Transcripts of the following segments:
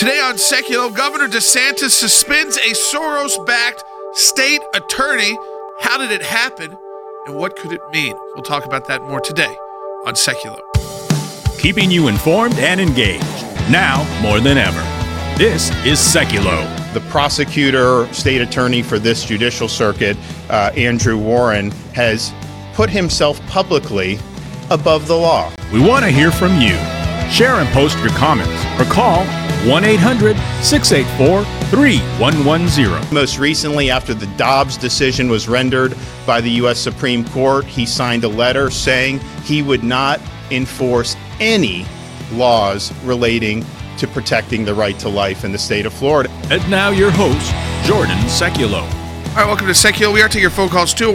Today on Secular, Governor DeSantis suspends a Soros-backed state attorney. How did it happen, and what could it mean? We'll talk about that more today on Secular. Keeping you informed and engaged, now more than ever. This is Secular. The prosecutor, state attorney for this judicial circuit, Andrew Warren, has put himself publicly above the law. We want to hear from you. Share and post your comments or call 1-800-684-3110. Most recently, after the Dobbs decision was rendered by the U.S. Supreme Court, he signed a letter saying he would not enforce any laws relating to protecting the right to life in the state of Florida. And now your host, Jordan Seculo. All right, welcome to Secular. We are taking your phone calls too,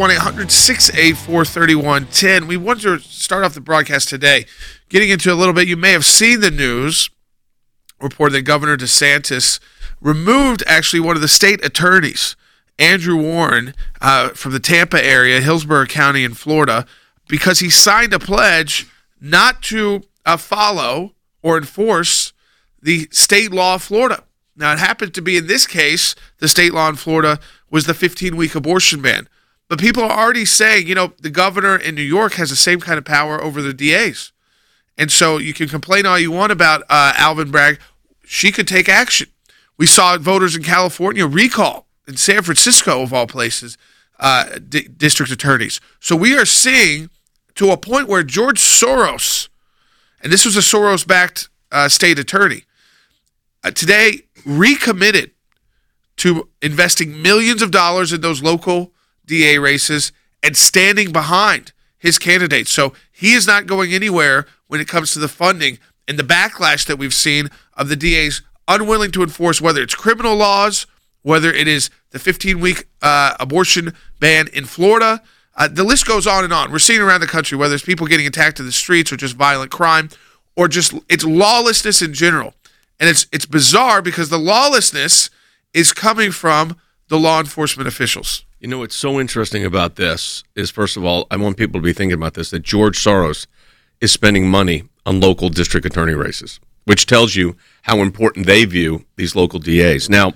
1-800-684-3110. We want to start off the broadcast today getting into a little bit. You may have seen the news reported that Governor DeSantis removed actually one of the state attorneys, Andrew Warren, from the Tampa area, Hillsborough County in Florida, because he signed a pledge not to follow or enforce the state law of Florida. Now, it happened to be, in this case, the state law in Florida was the 15-week abortion ban. But people are already saying, the governor in New York has the same kind of power over the DAs. And so you can complain all you want about Alvin Bragg. She could take action. We saw voters in California recall, in San Francisco, of all places, district attorneys. So we are seeing to a point where George Soros, and this was a Soros-backed state attorney, today recommitted to investing millions of dollars in those local DA races and standing behind his candidates. So he is not going anywhere when it comes to the funding and the backlash that we've seen of the DAs unwilling to enforce, whether it's criminal laws, whether it is the 15-week abortion ban in Florida. The list goes on and on. We're seeing around the country, whether it's people getting attacked in the streets or just violent crime or just it's lawlessness in general. And it's bizarre because the lawlessness is coming from the law enforcement officials. What's so interesting about this is, first of all, I want people to be thinking about this, that George Soros is spending money on local district attorney races, which tells you how important they view these local DAs. Now,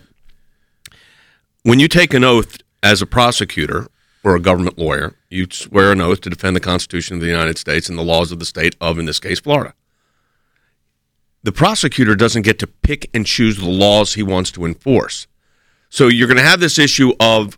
when you take an oath as a prosecutor or a government lawyer, you swear an oath to defend the Constitution of the United States and the laws of the state of, in this case, Florida. The prosecutor doesn't get to pick and choose the laws he wants to enforce. So you're going to have this issue of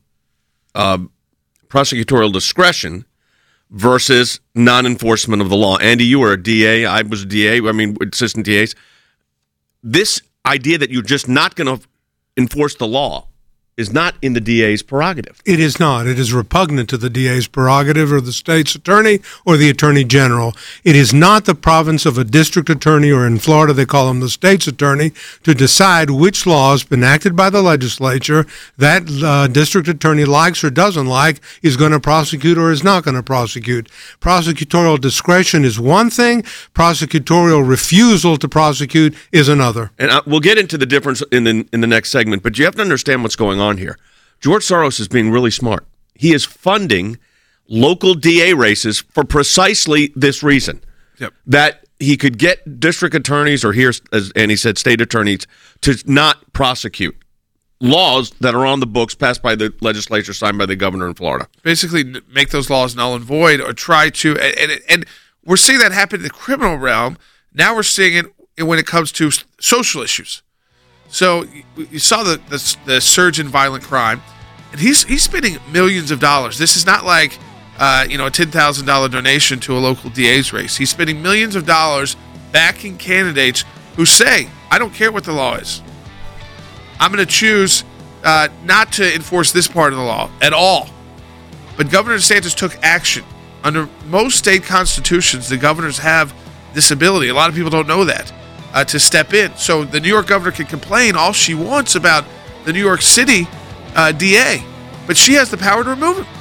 prosecutorial discretion versus non-enforcement of the law. Andy, you were a DA. I was a DA. Assistant DAs. This idea that you're just not going to enforce the law is not in the DA's prerogative. It is not. It is repugnant to the DA's prerogative or the state's attorney or the attorney general. It is not the province of a district attorney, or in Florida they call him the state's attorney, to decide which laws enacted by the legislature that district attorney likes or doesn't like, is going to prosecute or is not going to prosecute. Prosecutorial discretion is one thing. Prosecutorial refusal to prosecute is another. And we'll get into the difference in the next segment, but you have to understand what's going on here. George Soros is being really smart. He is funding local DA races for precisely this reason. Yep. That he could get district attorneys, or here, as Andy said, state attorneys, to not prosecute laws that are on the books passed by the legislature, signed by the governor in Florida. Basically make those laws null and void, or try to, and we're seeing that happen in the criminal realm. Now we're seeing it when it comes to social issues. So you saw the surge in violent crime, and he's spending millions of dollars. This is not like a $10,000 donation to a local DA's race. He's spending millions of dollars backing candidates who say, I don't care what the law is. I'm going to choose not to enforce this part of the law at all. But Governor DeSantis took action. Under most state constitutions, the governors have this ability. A lot of people don't know that. To step in. So the New York governor can complain all she wants about the New York City DA, but she has the power to remove him.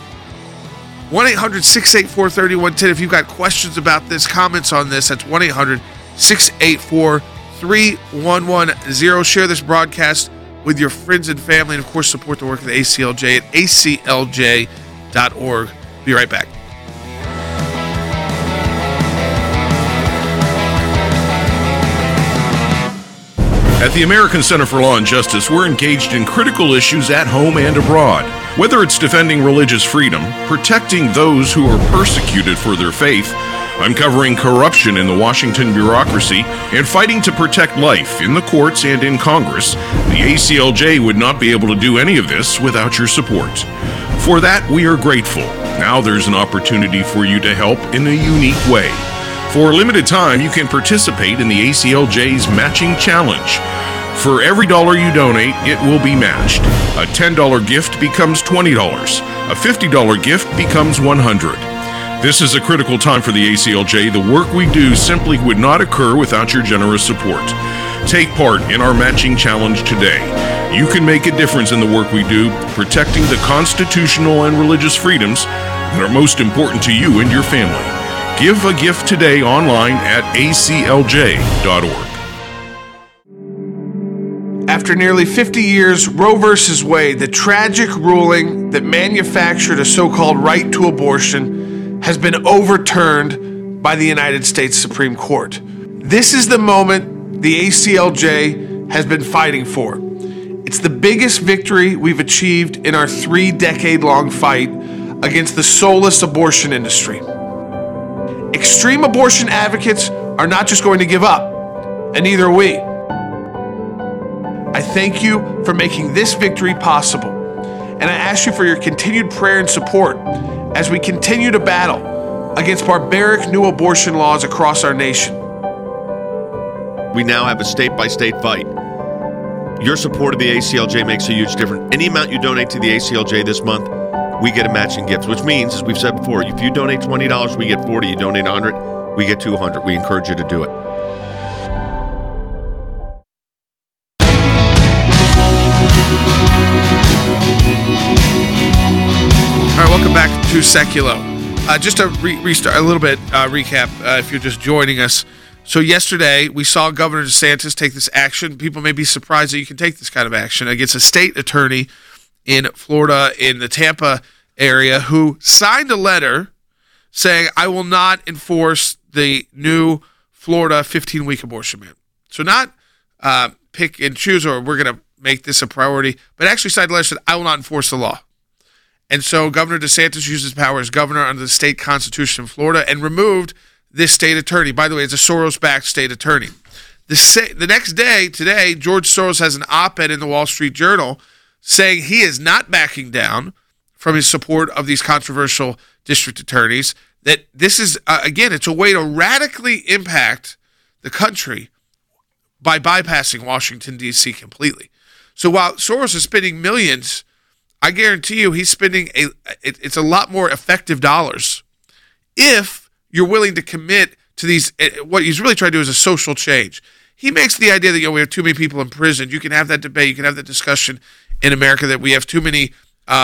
1-800-684-3110. If you've got questions about this, comments on this, that's 1-800-684-3110. Share this broadcast with your friends and family, and of course support the work of the ACLJ at aclj.org. Be right back. At the American Center for Law and Justice, we're engaged in critical issues at home and abroad. Whether it's defending religious freedom, protecting those who are persecuted for their faith, uncovering corruption in the Washington bureaucracy, and fighting to protect life in the courts and in Congress, the ACLJ would not be able to do any of this without your support. For that, we are grateful. Now there's an opportunity for you to help in a unique way. For a limited time, you can participate in the ACLJ's Matching Challenge. For every dollar you donate, it will be matched. A $10 gift becomes $20. A $50 gift becomes $100. This is a critical time for the ACLJ. The work we do simply would not occur without your generous support. Take part in our Matching Challenge today. You can make a difference in the work we do, protecting the constitutional and religious freedoms that are most important to you and your family. Give a gift today online at aclj.org. After nearly 50 years, Roe v. Wade, the tragic ruling that manufactured a so-called right to abortion, has been overturned by the United States Supreme Court. This is the moment the ACLJ has been fighting for. It's the biggest victory we've achieved in our 3-decade-long fight against the soulless abortion industry. Extreme abortion advocates are not just going to give up, and neither are we. I thank you for making this victory possible, and I ask you for your continued prayer and support as we continue to battle against barbaric new abortion laws across our nation. We now have a state-by-state fight. Your support of the ACLJ makes a huge difference. Any amount you donate to the ACLJ this month, we get a matching gift, which means, as we've said before, if you donate $20, we get $40. You donate $100, we get $200. We encourage you to do it. All right, welcome back to Seculo. Just to restart a little bit, recap, if you're just joining us. So yesterday, we saw Governor DeSantis take this action. People may be surprised that you can take this kind of action against a state attorney in Florida, in the Tampa area, who signed a letter saying, I will not enforce the new Florida 15-week abortion ban. So not pick and choose, or we're going to make this a priority, but actually signed a letter that said, I will not enforce the law. And so Governor DeSantis used his power as governor under the state constitution in Florida and removed this state attorney. By the way, it's a Soros-backed state attorney. The next day, today, George Soros has an op-ed in the Wall Street Journal saying he is not backing down from his support of these controversial district attorneys, that this is, again, it's a way to radically impact the country by bypassing Washington, D.C. completely. So while Soros is spending millions, I guarantee you he's spending it's a lot more effective dollars if you're willing to commit to these. What he's really trying to do is a social change. He makes the idea that we have too many people in prison. You can have that debate. You can have that discussion in America that we have too many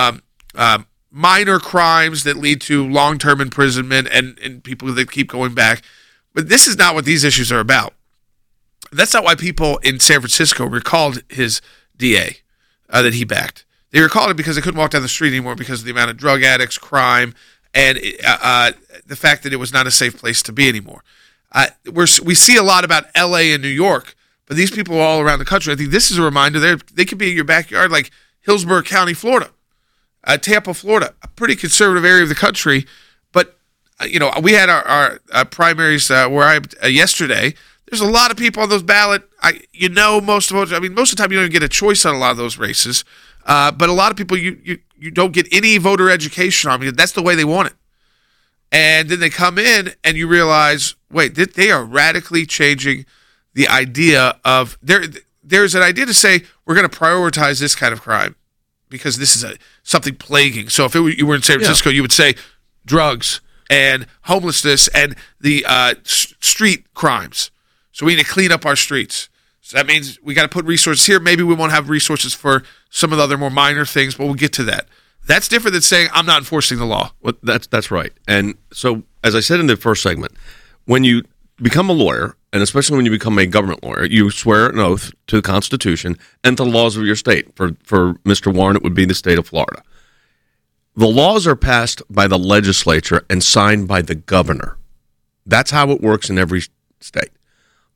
minor crimes that lead to long-term imprisonment and people that keep going back. But this is not what these issues are about. That's not why people in San Francisco recalled his DA that he backed. They recalled it because they couldn't walk down the street anymore because of the amount of drug addicts, crime, and the fact that it was not a safe place to be anymore. We see a lot about L.A. and New York, but these people are all around the country. I think this is a reminder they could be in your backyard, like Hillsborough County, Florida, Tampa, Florida, a pretty conservative area of the country. But we had our primaries where yesterday. There's a lot of people on those ballot. Most of the time you don't even get a choice on a lot of those races. But a lot of people you don't get any voter education on. That's the way they want it. And then they come in and you realize, wait, they are radically changing the idea of there's an idea to say we're going to prioritize this kind of crime because this is something plaguing. So if you were in San Francisco, you would say drugs and homelessness and the street crimes. So we need to clean up our streets. So that means we got to put resources here. Maybe we won't have resources for some of the other more minor things, but we'll get to that. That's different than saying I'm not enforcing the law. Well, that's right. And so, as I said in the first segment, when you become a lawyer, and especially when you become a government lawyer, you swear an oath to the Constitution and to the laws of your state. For Mr. Warren, it would be the state of Florida. The laws are passed by the legislature and signed by the governor. That's how it works in every state.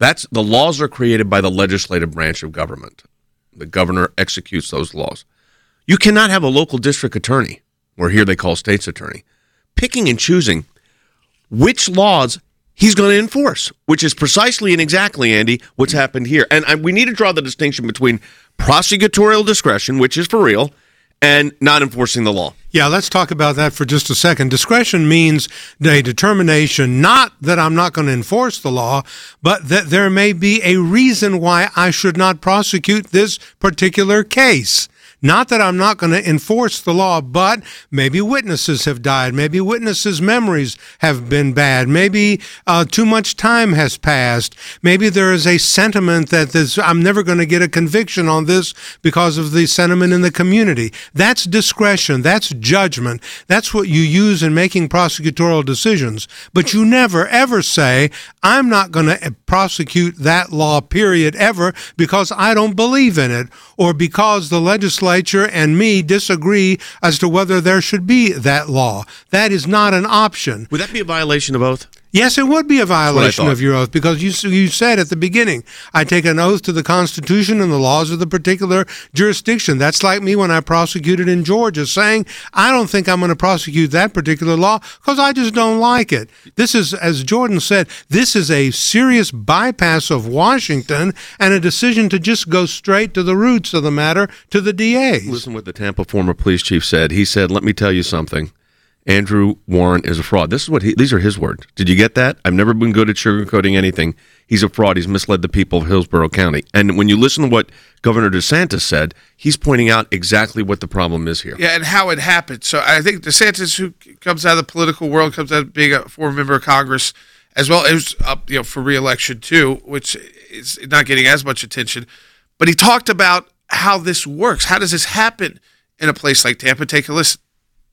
The laws are created by the legislative branch of government. The governor executes those laws. You cannot have a local district attorney, or here they call state's attorney, picking and choosing which laws he's going to enforce, which is precisely and exactly, Andy, what's happened here. And we need to draw the distinction between prosecutorial discretion, which is for real, and not enforcing the law. Yeah, let's talk about that for just a second. Discretion means a determination, not that I'm not going to enforce the law, but that there may be a reason why I should not prosecute this particular case. Not that I'm not going to enforce the law, but maybe witnesses have died. Maybe witnesses' memories have been bad. Maybe too much time has passed. Maybe there is a sentiment that I'm never going to get a conviction on this because of the sentiment in the community. That's discretion. That's judgment. That's what you use in making prosecutorial decisions. But you never, ever say, I'm not going to prosecute that law, period, ever, because I don't believe in it, or because the legislature and me disagree as to whether there should be that law. That is not an option. Would that be a violation of oath? Yes, it would be a violation of your oath, because you said at the beginning, I take an oath to the Constitution and the laws of the particular jurisdiction. That's like me when I prosecuted in Georgia, saying, I don't think I'm going to prosecute that particular law because I just don't like it. This is, as Jordan said, this is a serious bypass of Washington and a decision to just go straight to the roots of the matter, to the DAs. Listen what the Tampa former police chief said. He said, let me tell you something. Andrew Warren is a fraud. This is what these are his words. Did you get that? I've never been good at sugarcoating anything. He's a fraud. He's misled the people of Hillsborough County. And when you listen to what Governor DeSantis said, he's pointing out exactly what the problem is here. Yeah, and how it happened. So I think DeSantis, who comes out of the political world, comes out of being a former member of Congress, as well as up, for re-election too, which is not getting as much attention. But he talked about how this works. How does this happen in a place like Tampa? Take a listen.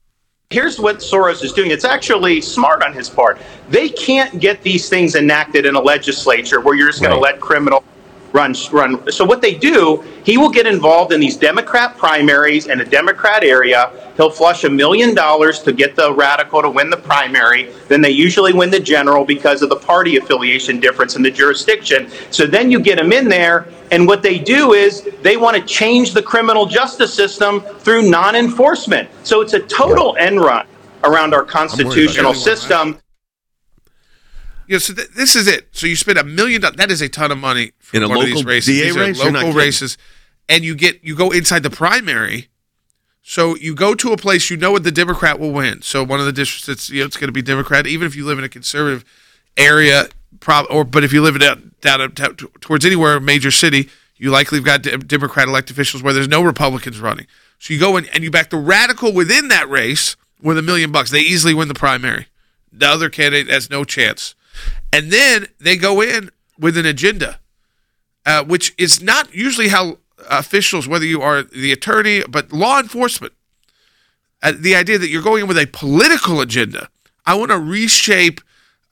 Here's what Soros is doing. It's actually smart on his part. They can't get these things enacted in a legislature where you're just going to let criminals run. So what they do, he will get involved in these Democrat primaries in a Democrat area. He'll flush $1 million to get the radical to win the primary. Then they usually win the general because of the party affiliation difference in the jurisdiction. So then you get him in there, and what they do is they want to change the criminal justice system through non-enforcement. So it's a total end run around our constitutional system. So this is it. So you spend $1 million. That is a ton of money for in a one local of these races. DA these race? are local races, and you go inside the primary. So you go to a place what the Democrat will win. So one of the districts that's it's going to be Democrat, even if you live in a conservative area, but if you live down towards anywhere major city, you likely have got Democrat elected officials where there's no Republicans running. So you go in and you back the radical within that race with $1 million. They easily win the primary. The other candidate has no chance. And then they go in with an agenda, which is not usually how officials, whether you are the attorney, but law enforcement, the idea that you're going in with a political agenda. I want to reshape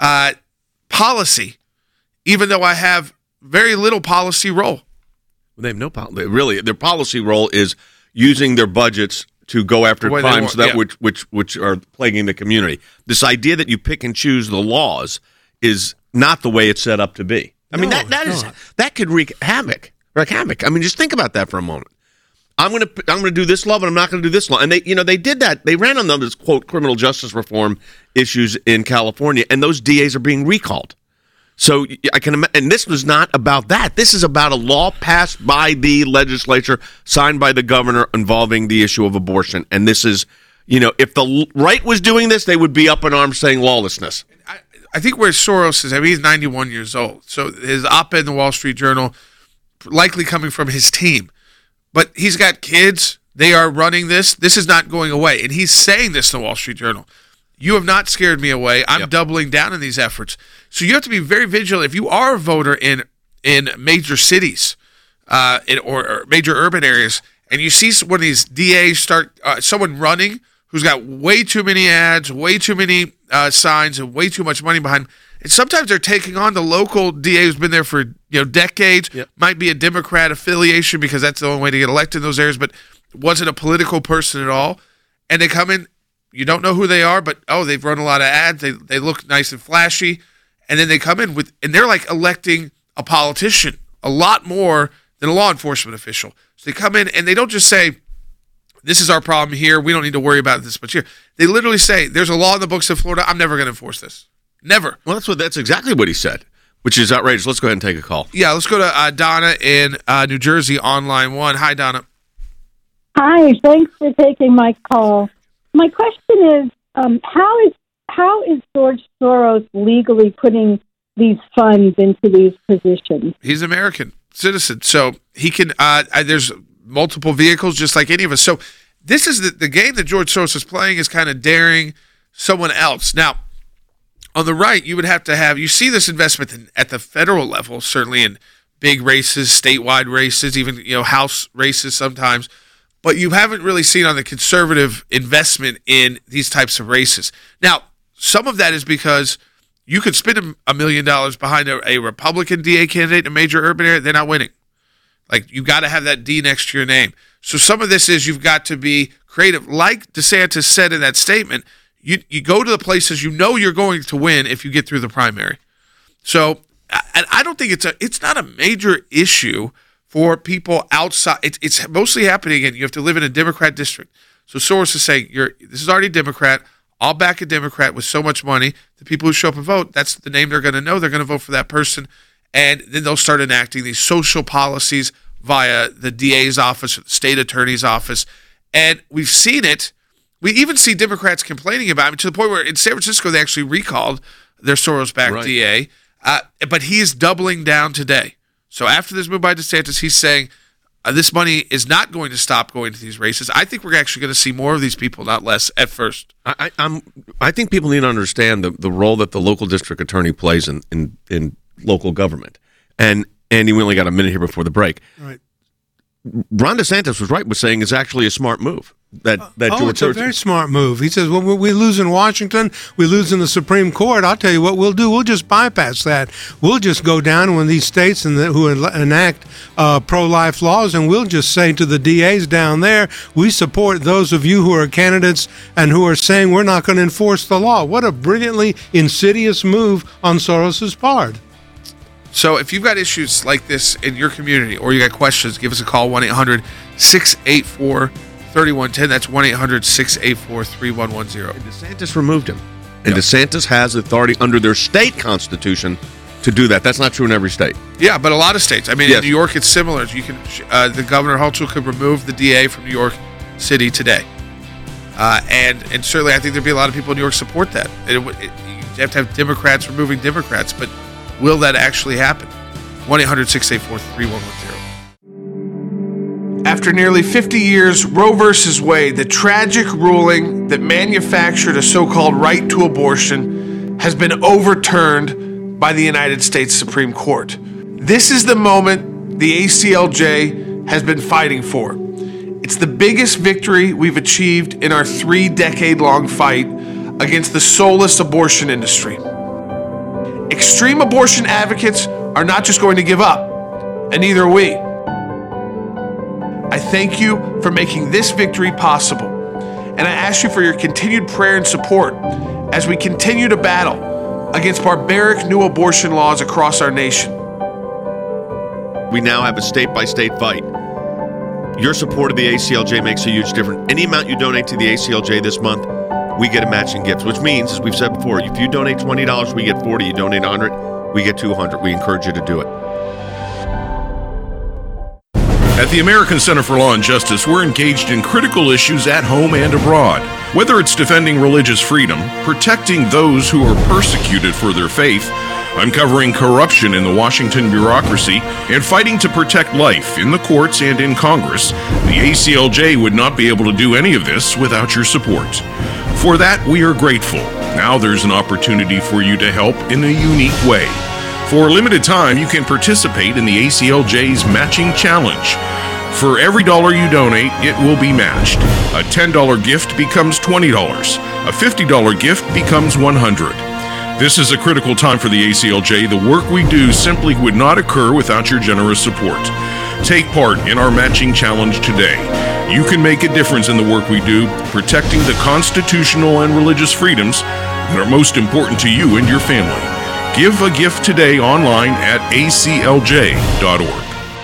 policy, even though I have very little policy role. They have no policy. Really, their policy role is using their budgets to go after crimes which are plaguing the community. This idea that you pick and choose the laws is not the way it's set up to be. I mean, that could wreak havoc. I mean, just think about that for a moment. I'm going to do this law, but I'm not going to do this law. And they did that. They ran on those quote criminal justice reform issues in California, and those DAs are being recalled. So I can imagine, and this was not about that. This is about a law passed by the legislature, signed by the governor, involving the issue of abortion. And this is, if the right was doing this, they would be up in arms saying lawlessness. I think where Soros is, he's 91 years old. So his op-ed in the Wall Street Journal, likely coming from his team. But he's got kids. They are running this. This is not going away. And he's saying this in the Wall Street Journal. You have not scared me away. I'm doubling down in these efforts. So you have to be very vigilant. If you are a voter in major cities or major urban areas, and you see one of these DAs start someone running who's got way too many ads, way too many signs, and way too much money behind them, and sometimes they're taking on the local DA who's been there for decades, might be a Democrat affiliation because that's the only way to get elected in those areas, but wasn't a political person at all, and they come in. You don't know who they are, but they've run a lot of ads. They look nice and flashy, and then they come in and they're like electing a politician a lot more than a law enforcement official. So they come in and they don't just say, this is our problem here, we don't need to worry about this much here. They literally say, there's a law in the books in Florida, I'm never going to enforce this. Never. Well, that's exactly what he said, which is outrageous. Let's go ahead and take a call. Yeah, let's go to Donna in New Jersey on line 1. Hi, Donna. Hi, thanks for taking my call. My question is, how is George Soros legally putting these funds into these positions? He's an American citizen, so he can, there's multiple vehicles just like any of us. So this is the game that George Soros is playing, is kind of daring someone else. Now, on the right, you would have to have, you see this investment at the federal level, certainly in big races, statewide races, even House races sometimes, but you haven't really seen on the conservative investment in these types of races. Now, some of that is because you could spend $1 million behind a Republican DA candidate in a major urban area, they're not winning. Like, you got to have that D next to your name. So some of this is you've got to be creative. Like DeSantis said in that statement, you go to the places you know you're going to win if you get through the primary. So I don't think it's not a major issue for people outside. It's mostly happening, and you have to live in a Democrat district. So Soros is saying, this is already Democrat. I'll back a Democrat with so much money. The people who show up and vote, that's the name they're going to know. They're going to vote for that person. And then they'll start enacting these social policies via the DA's office or the state attorney's office. And we've seen it. We even see Democrats complaining about it, to the point where in San Francisco they actually recalled their Soros-backed DA. But he is doubling down today. So after this move by DeSantis, he's saying this money is not going to stop going to these races. I think we're actually going to see more of these people, not less, at first. I think people need to understand the role that the local district attorney plays in local government. And Andy, we only got a minute here before the break. Right. Ron DeSantis was right with saying it's actually a smart move. It's a very smart move. He says, well, we lose in Washington, we lose in the Supreme Court. I'll tell you what we'll do. We'll just bypass that. We'll just go down when these states who enact pro-life laws, and we'll just say to the DAs down there, we support those of you who are candidates and who are saying we're not going to enforce the law. What a brilliantly insidious move on Soros's part. So if you've got issues like this in your community or you got questions, give us a call, 1-800-684-3110. That's 1-800-684-3110. And DeSantis removed him. And DeSantis has authority under their state constitution to do that. That's not true in every state. Yeah, but a lot of states. I mean, in New York, it's similar. You can, the Governor Hochul could remove the DA from New York City today. And certainly I think there'd be a lot of people in New York support that. You have to have Democrats removing Democrats, but will that actually happen? 1-800-684-3110. After nearly 50 years, Roe v. Wade, the tragic ruling that manufactured a so-called right to abortion, has been overturned by the United States Supreme Court. This is the moment the ACLJ has been fighting for. It's the biggest victory we've achieved in our 3-decade-long fight against the soulless abortion industry. Extreme abortion advocates are not just going to give up, and neither are we. I thank you for making this victory possible, and I ask you for your continued prayer and support as we continue to battle against barbaric new abortion laws across our nation. We now have a state-by-state fight. Your support of the ACLJ makes a huge difference. Any amount you donate to the ACLJ this month, we get a matching gift, which means, as we've said before, if you donate $20, we get $40. You donate $100, we get $200. We encourage you to do it. At the American Center for Law and Justice, we're engaged in critical issues at home and abroad. Whether it's defending religious freedom, protecting those who are persecuted for their faith, uncovering corruption in the Washington bureaucracy, and fighting to protect life in the courts and in Congress, the ACLJ would not be able to do any of this without your support. For that, we are grateful. Now there's an opportunity for you to help in a unique way. For a limited time, you can participate in the ACLJ's Matching Challenge. For every dollar you donate, it will be matched. A $10 gift becomes $20. A $50 gift becomes $100. This is a critical time for the ACLJ. The work we do simply would not occur without your generous support. Take part in our Matching Challenge today. You can make a difference in the work we do, protecting the constitutional and religious freedoms that are most important to you and your family. Give a gift today online at aclj.org.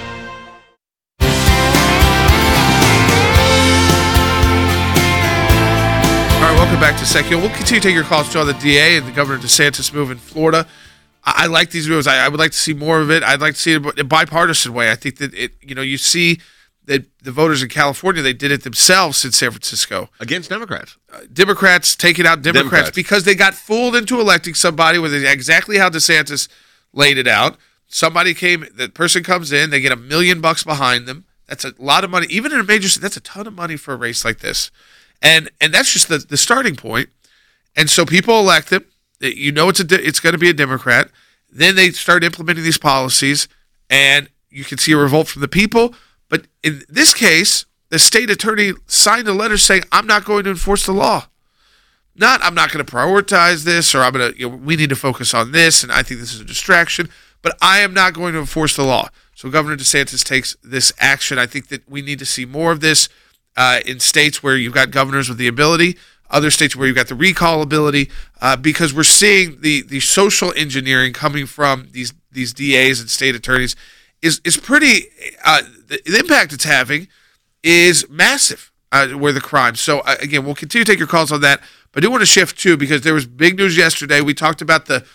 Welcome back to Secular. We'll continue to take your calls on the DA and the Governor DeSantis move in Florida. I like these moves. I would like to see more of it. I'd like to see it in a bipartisan way. I think that you see that the voters in California, they did it themselves in San Francisco. Against Democrats. Democrats taking out Democrats because they got fooled into electing somebody with exactly how DeSantis laid it out. The person comes in, they get $1 million bucks behind them. That's a lot of money. Even in a major city, that's a ton of money for a race like this. And that's just the starting point. And so people elect him. It's going to be a Democrat. Then they start implementing these policies, and you can see a revolt from the people. But in this case, the state attorney signed a letter saying, I'm not going to enforce the law. I'm not going to prioritize this, or we need to focus on this, and I think this is a distraction. But I am not going to enforce the law. So Governor DeSantis takes this action. I think that we need to see more of this in states where you've got governors with the ability, other states where you've got the recall ability, because we're seeing the social engineering coming from these DAs and state attorneys is pretty. The impact it's having is massive. Where the crime. So again, we'll continue to take your calls on that. But I do want to shift too, because there was big news yesterday. We talked about the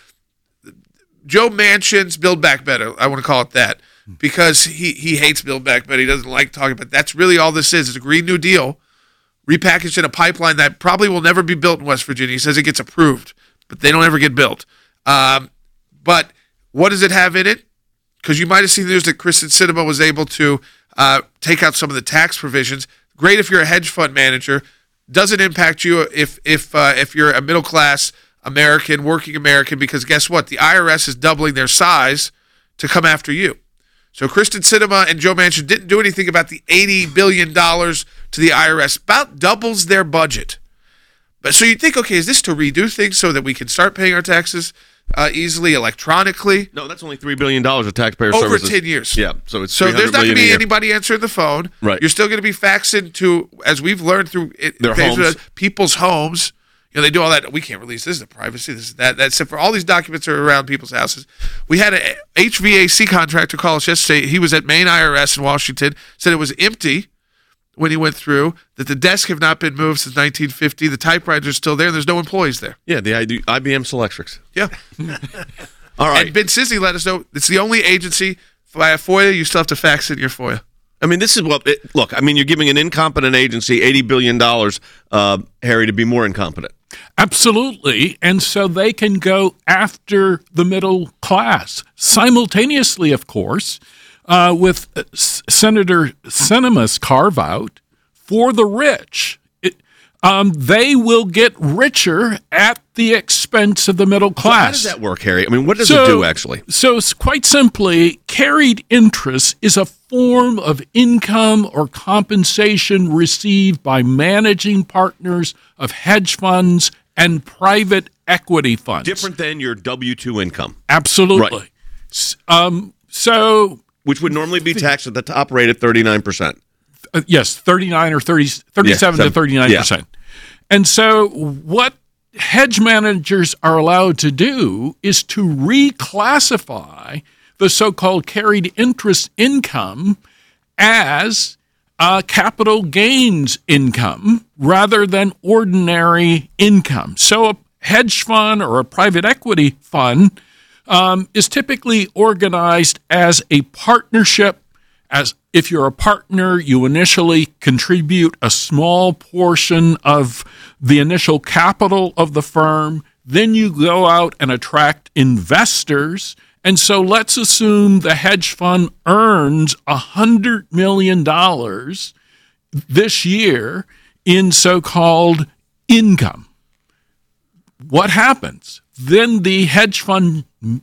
Joe Manchin's Build Back Better. I want to call it that, because he hates Build Back Better. He doesn't like talking about. That's really all this is. It's a Green New Deal repackaged in a pipeline that probably will never be built in West Virginia. He says it gets approved, but they don't ever get built. But what does it have in it? Because you might have seen the news that Kristen Sinema was able to take out some of the tax provisions. Great if you're a hedge fund manager. Doesn't impact you if you're a middle class American, working American, because guess what? The IRS is doubling their size to come after you. So Kristen Sinema and Joe Manchin didn't do anything about the $80 billion to the IRS. About doubles their budget. But so you'd think, okay, is this to redo things so that we can start paying our taxes easily, electronically? No, that's only $3 billion of taxpayer over services. 10 years. Yeah, so it's so there's not going to be $300 anybody answering the phone. Right. You're still going to be faxing to, as we've learned through Their homes. People's homes. They do all that. We can't release this is the privacy. This is that. That's for all these documents are around people's houses. We had a HVAC contractor call us yesterday. He was at Maine IRS in Washington. Said it was empty when he went through. That the desks have not been moved since 1950. The typewriters are still there. And there's no employees there. Yeah, the IBM Selectrics. Yeah. All right. And Ben Sisney let us know it's the only agency via FOIA you still have to fax in your FOIA. I mean, this is look, you're giving an incompetent agency $80 billion, Harry, to be more incompetent. Absolutely. And so they can go after the middle class. Simultaneously, of course, with Senator Sinema's carve-out for the rich. They will get richer at the expense of the middle class. So how does that work, Harry? I mean, what does it do, actually? So quite simply, carried interest is a form of income or compensation received by managing partners of hedge funds and private equity funds. Different than your W-2 income. Absolutely. Right. Which would normally be taxed at the top rate at 39%. Yes, 39 or 37 to 39%. Yeah. And so what hedge managers are allowed to do is to reclassify the so-called carried interest income as capital gains income rather than ordinary income. So a hedge fund or a private equity fund is typically organized as a partnership. As if you're a partner, you initially contribute a small portion of the initial capital of the firm. Then you go out and attract investors. And so let's assume the hedge fund earns $100 million this year in so-called income. What happens? Then the hedge fund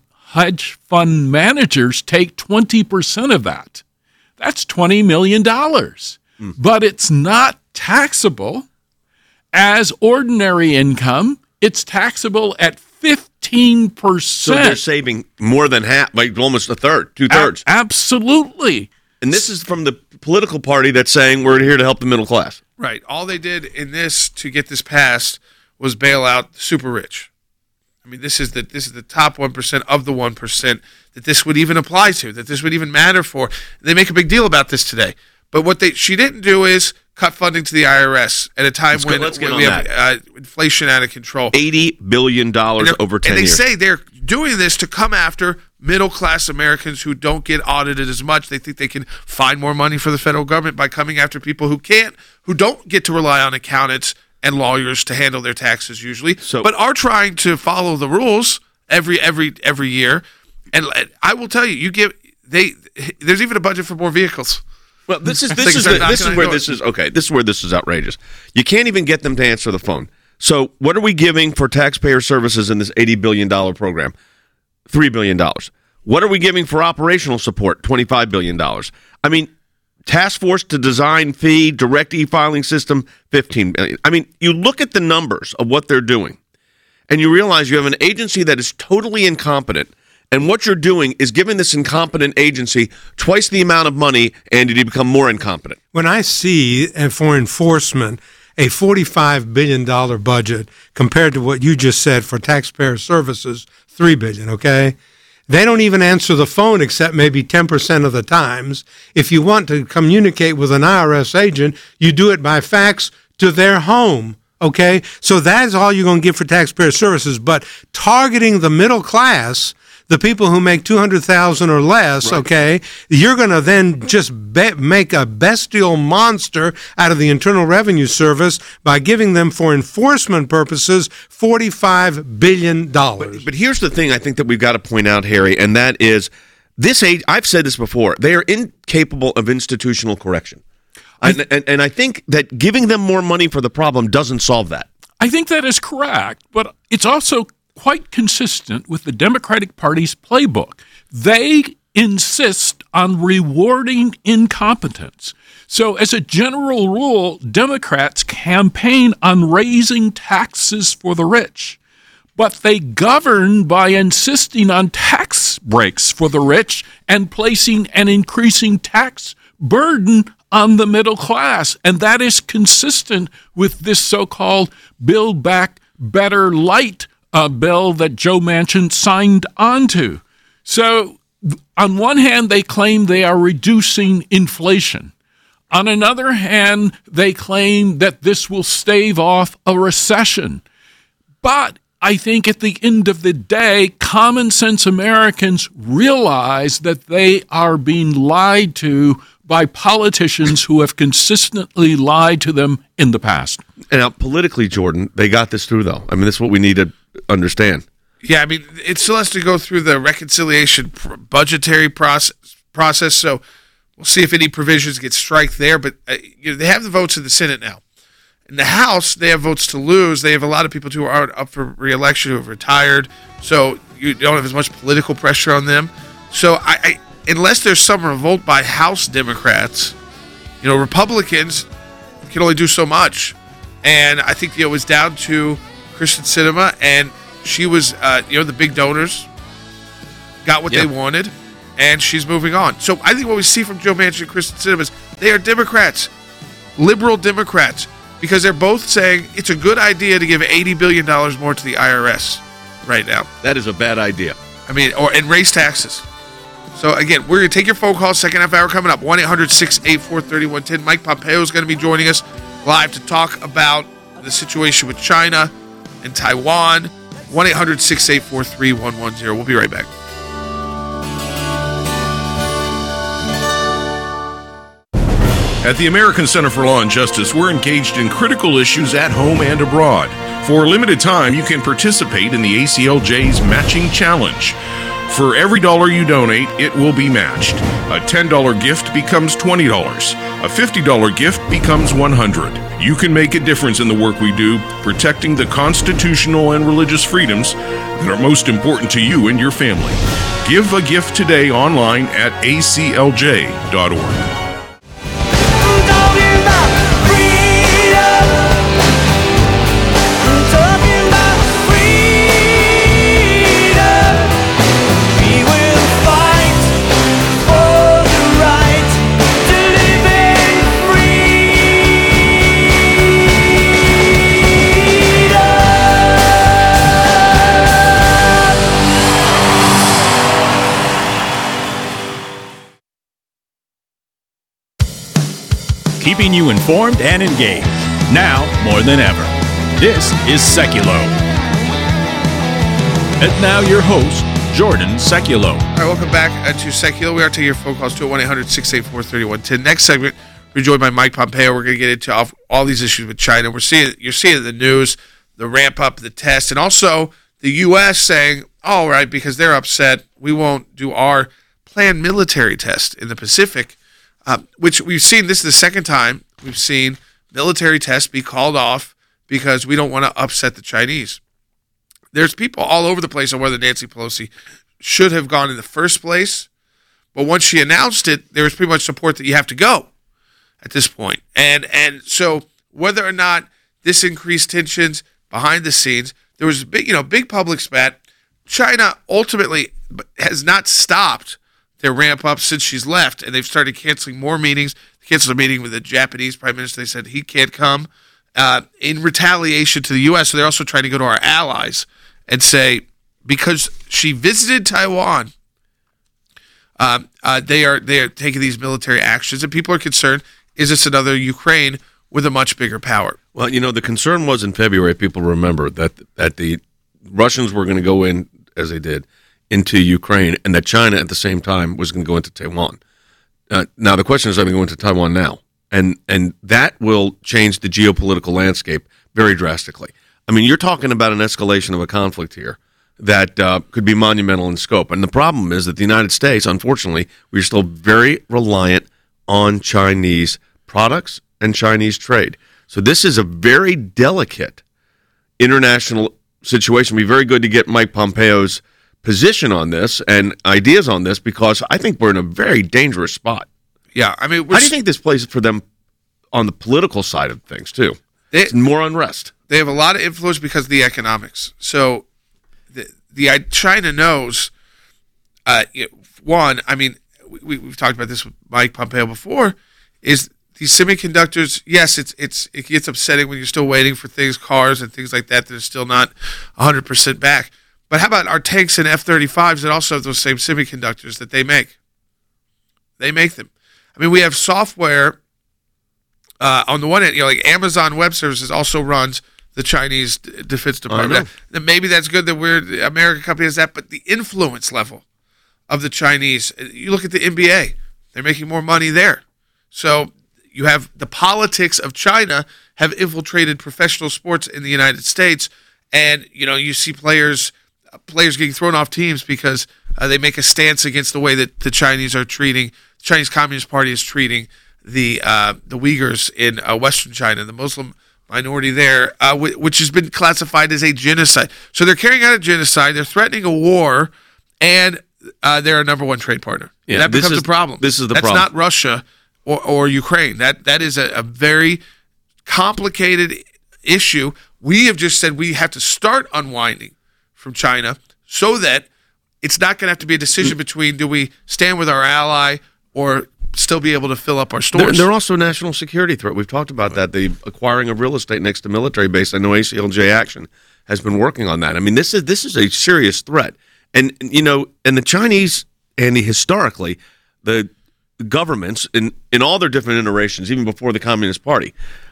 managers take 20% of that. That's $20 million. But it's not taxable as ordinary income. It's taxable at 15%. So they're saving more than half, like almost a third, two-thirds. Absolutely. And this is from the political party that's saying we're here to help the middle class. Right. All they did in this to get this passed was bail out the super rich. I mean, this is the top 1% of the 1% that this would even apply to, that this would even matter for. They make a big deal about this today. But what she didn't do is cut funding to the IRS at a time when we have inflation out of control. $80 billion over 10 years. And they say they're doing this to come after middle-class Americans who don't get audited as much. They think they can find more money for the federal government by coming after people who don't get to rely on accountants and lawyers to handle their taxes usually, but are trying to follow the rules every year. And I will tell you, there's even a budget for more vehicles. Well, this is where this is outrageous. You can't even get them to answer the phone. So what are we giving for taxpayer services in this $80 billion program? $3 billion. What are we giving for operational support? $25 billion. I mean, task force to design fee, direct e-filing system, $15 billion. I mean, you look at the numbers of what they're doing, and you realize you have an agency that is totally incompetent. And what you're doing is giving this incompetent agency twice the amount of money, and you become more incompetent. When I see for enforcement a $45 billion budget compared to what you just said for taxpayer services, $3 billion, okay? They don't even answer the phone except maybe 10% of the times. If you want to communicate with an IRS agent, you do it by fax to their home. Okay, so that's all you're going to give for taxpayer services. But targeting the middle class, the people who make $200,000 or less, right. Okay, you're going to then just make a bestial monster out of the Internal Revenue Service by giving them, for enforcement purposes, $45 billion. But here's the thing I think that we've got to point out, Harry, and that is this age. I've said this before. They are incapable of institutional correction. And I think that giving them more money for the problem doesn't solve that. I think that is correct, but it's also quite consistent with the Democratic Party's playbook. They insist on rewarding incompetence. So as a general rule, Democrats campaign on raising taxes for the rich, but they govern by insisting on tax breaks for the rich and placing an increasing tax burden on the middle class. And that is consistent with this so-called Build Back Better Light bill that Joe Manchin signed onto. So on one hand, they claim they are reducing inflation. On another hand, they claim that this will stave off a recession. But I think at the end of the day, common sense Americans realize that they are being lied to by politicians who have consistently lied to them in the past. And now, politically, Jordan, they got this through, though. I mean, that's what we need to understand. Yeah, I mean, it still has to go through the reconciliation budgetary process, so we'll see if any provisions get striked there. But they have the votes in the Senate now. In the House, they have votes to lose. They have a lot of people who aren't up for re-election who have retired, so you don't have as much political pressure on them. So I unless there's some revolt by House Democrats, Republicans can only do so much. And I think it was down to Kyrsten Sinema, and she was, the big donors got what they wanted, and she's moving on. So I think what we see from Joe Manchin and Kyrsten Sinema is they are Democrats, liberal Democrats, because they're both saying it's a good idea to give $80 billion more to the IRS right now. That is a bad idea. I mean, and raise taxes. So, again, we're going to take your phone calls, second half hour coming up, 1-800-684-3110. Mike Pompeo is going to be joining us live to talk about the situation with China and Taiwan. 1-800-684-3110. We'll be right back. At the American Center for Law and Justice, we're engaged in critical issues at home and abroad. For a limited time, you can participate in the ACLJ's Matching Challenge. For every dollar you donate, it will be matched. A $10 gift becomes $20. A $50 gift becomes $100. You can make a difference in the work we do, protecting the constitutional and religious freedoms that are most important to you and your family. Give a gift today online at aclj.org. keeping you informed and engaged. Now more than ever. This is Seculo. And now your host, Jordan Seculo. All right, welcome back to Seculo. We are taking your phone calls to 1-800-684-3110. Next segment, we're joined by Mike Pompeo. We're going to get into all these issues with China. You're seeing it in the news, the ramp up, the test, and also the U.S. saying, all right, because they're upset, we won't do our planned military test in the Pacific, which we've seen. This is the second time we've seen military tests be called off because we don't want to upset the Chinese. There's people all over the place on whether Nancy Pelosi should have gone in the first place, but once she announced it, there was pretty much support that you have to go at this point. And so whether or not this increased tensions behind the scenes, there was a big public spat. China ultimately has not stopped their ramp up since she's left, and they've started canceling more meetings. They canceled a meeting with the Japanese prime minister. They said he can't come in retaliation to the U.S. So they're also trying to go to our allies and say, because she visited Taiwan, they are taking these military actions, and people are concerned, is this another Ukraine with a much bigger power? Well, the concern was in February, people remember, that the Russians were going to go in, as they did, into Ukraine, and that China at the same time was going to go into Taiwan. Now, the question is, are they going to Taiwan now? And that will change the geopolitical landscape very drastically. I mean, you're talking about an escalation of a conflict here that could be monumental in scope. And the problem is that the United States, unfortunately, we're still very reliant on Chinese products and Chinese trade. So this is a very delicate international situation. It'd be very good to get Mike Pompeo's position on this and ideas on this, because I think we're in a very dangerous spot. Yeah, I mean, how do you think this plays for them on the political side of things too? It's more unrest. They have a lot of influence because of the economics. So China knows, one, I mean, we've talked about this with Mike Pompeo before, is these semiconductors, yes, it gets upsetting when you're still waiting for things, cars and things like that are still not 100% back. But how about our tanks and F-35s that also have those same semiconductors that they make? They make them. I mean, we have software on the one hand, like Amazon Web Services also runs the Chinese Defense Department. Maybe that's good that the American company has that, but the influence level of the Chinese, you look at the NBA, they're making more money there. So you have the politics of China have infiltrated professional sports in the United States, and you see players getting thrown off teams because they make a stance against the way that the Chinese are treating, the Chinese Communist Party is treating the Uyghurs in Western China, the Muslim minority there, which has been classified as a genocide. So they're carrying out a genocide, they're threatening a war, and they're a number one trade partner. Yeah, that becomes a problem. This is the problem. That's not Russia or Ukraine. That is a very complicated issue. We have just said we have to start unwinding from China so that it's not going to have to be a decision between do we stand with our ally or still be able to fill up our stores. They're also a national security threat. We've talked about that. The acquiring of real estate next to military base. I know ACLJ Action has been working on that. I mean, this is a serious threat. And and the Chinese, Andy, historically, the governments in all their different iterations, even before the Communist Party,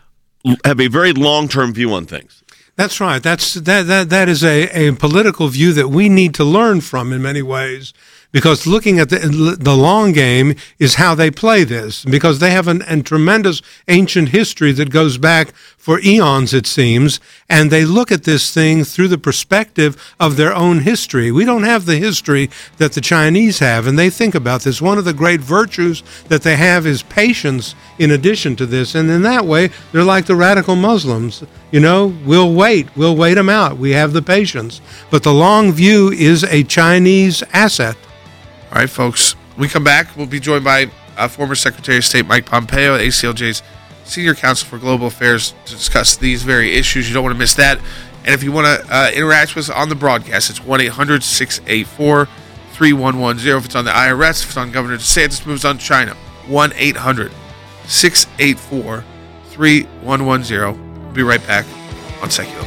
have a very long-term view on things. That's right. That is a political view that we need to learn from in many ways, because looking at the long game is how they play this, because they have a tremendous ancient history that goes back for eons, it seems, and they look at this thing through the perspective of their own history. We don't have the history that the Chinese have, and they think about this. One of the great virtues that they have is patience in addition to this, and in that way, they're like the radical Muslims. We'll wait them out. We have the patience. But the long view is a Chinese asset. All right, folks. When we come back, we'll be joined by former Secretary of State Mike Pompeo, ACLJ's Senior Counsel for Global Affairs, to discuss these very issues. You don't want to miss that. And if you want to interact with us on the broadcast, it's 1-800-684-3110. If it's on the IRS, if it's on Governor DeSantis, moves on China, 1-800-684-3110. We'll be right back on Secular.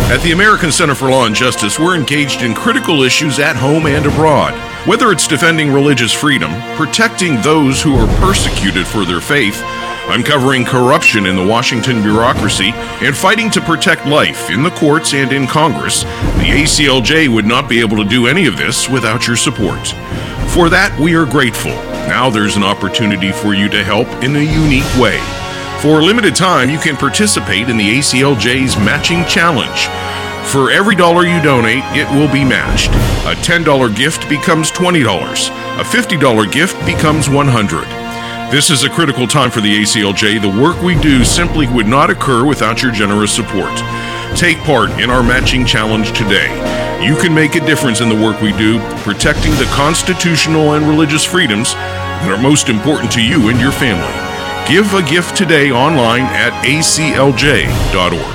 At the American Center for Law and Justice, we're engaged in critical issues at home and abroad. Whether it's defending religious freedom, protecting those who are persecuted for their faith, uncovering corruption in the Washington bureaucracy, and fighting to protect life in the courts and in Congress, the ACLJ would not be able to do any of this without your support. For that, we are grateful. Now there's an opportunity for you to help in a unique way. For a limited time, you can participate in the ACLJ's Matching Challenge. For every dollar you donate, it will be matched. A $10 gift becomes $20. A $50 gift becomes $100. This is a critical time for the ACLJ. The work we do simply would not occur without your generous support. Take part in our Matching Challenge today. You can make a difference in the work we do, protecting the constitutional and religious freedoms that are most important to you and your family. Give a gift today online at aclj.org.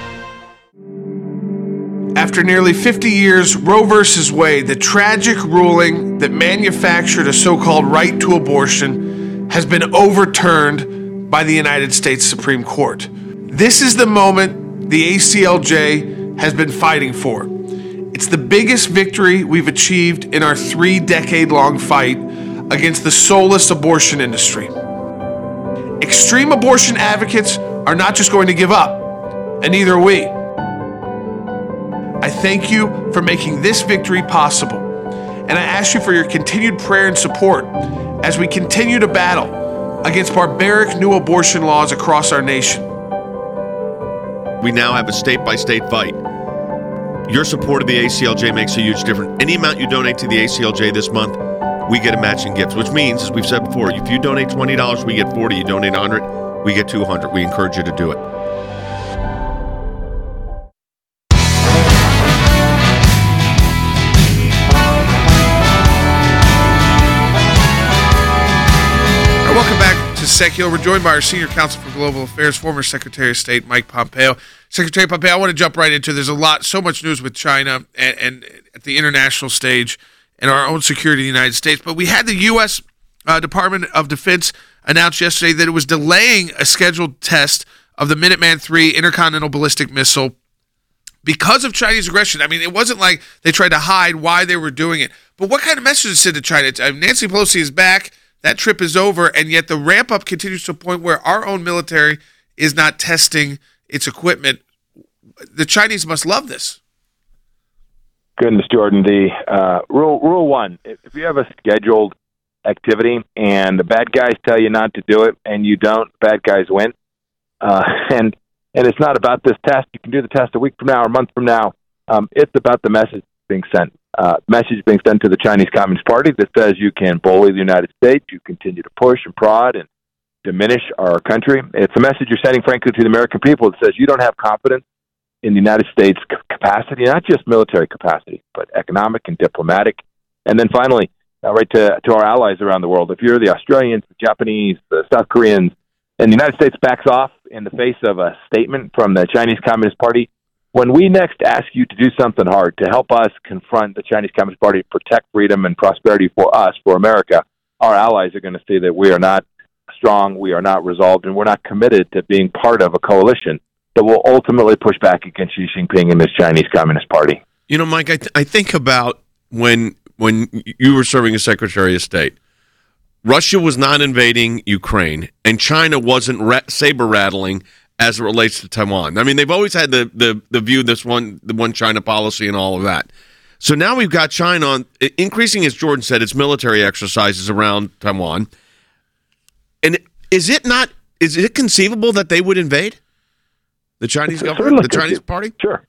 After nearly 50 years, Roe v. Wade, the tragic ruling that manufactured a so-called right to abortion, has been overturned by the United States Supreme Court. This is the moment the ACLJ has been fighting for. It's the biggest victory we've achieved in our 3-decade-long fight against the soulless abortion industry. Extreme abortion advocates are not just going to give up, and neither are we. I thank you for making this victory possible, and I ask you for your continued prayer and support as we continue to battle against barbaric new abortion laws across our nation. We now have a state-by-state fight. Your support of the ACLJ makes a huge difference. Any amount you donate to the ACLJ this month, we get a matching gift, which means, as we've said before, if you donate $20, we get $40. You donate $100, we get $200. We encourage you to do it. Welcome back to Secular. We're joined by our Senior Counsel for Global Affairs, former Secretary of State Mike Pompeo. Secretary Pompeo, I want to jump right into it. There's so much news with China and at the international stage and our own security in the United States. But we had the U.S. Department of Defense announce yesterday that it was delaying a scheduled test of the Minuteman III intercontinental ballistic missile because of Chinese aggression. I mean, it wasn't like they tried to hide why they were doing it. But what kind of message is sent to China? Nancy Pelosi is back. That trip is over, and yet the ramp-up continues to a point where our own military is not testing its equipment. The Chinese must love this. Goodness, Jordan. The rule one: if you have a scheduled activity and the bad guys tell you not to do it, and you don't, bad guys win. And it's not about this test. You can do the test a week from now or a month from now. It's about the message being sent. Message being sent to the Chinese Communist Party that says you can bully the United States, you continue to push and prod and diminish our country. It's a message you're sending, frankly, to the American people that says you don't have confidence in the United States' capacity, not just military capacity, but economic and diplomatic. And then finally, right to our allies around the world, if you're the Australians, the Japanese, the South Koreans, and the United States backs off in the face of a statement from the Chinese Communist Party, when we next ask you to do something hard to help us confront the Chinese Communist Party, protect freedom and prosperity for us, for America, our allies are going to see that we are not strong, we are not resolved, and we're not committed to being part of a coalition that will ultimately push back against Xi Jinping and this Chinese Communist Party. You know, Mike, I think about when you were serving as Secretary of State. Russia was not invading Ukraine, and China wasn't saber-rattling as it relates to Taiwan. I mean, they've always had the view, the one China policy and all of that. So now we've got China increasing, as Jordan said, its military exercises around Taiwan. And is it conceivable that they would invade the Chinese government, the Chinese party? Sure.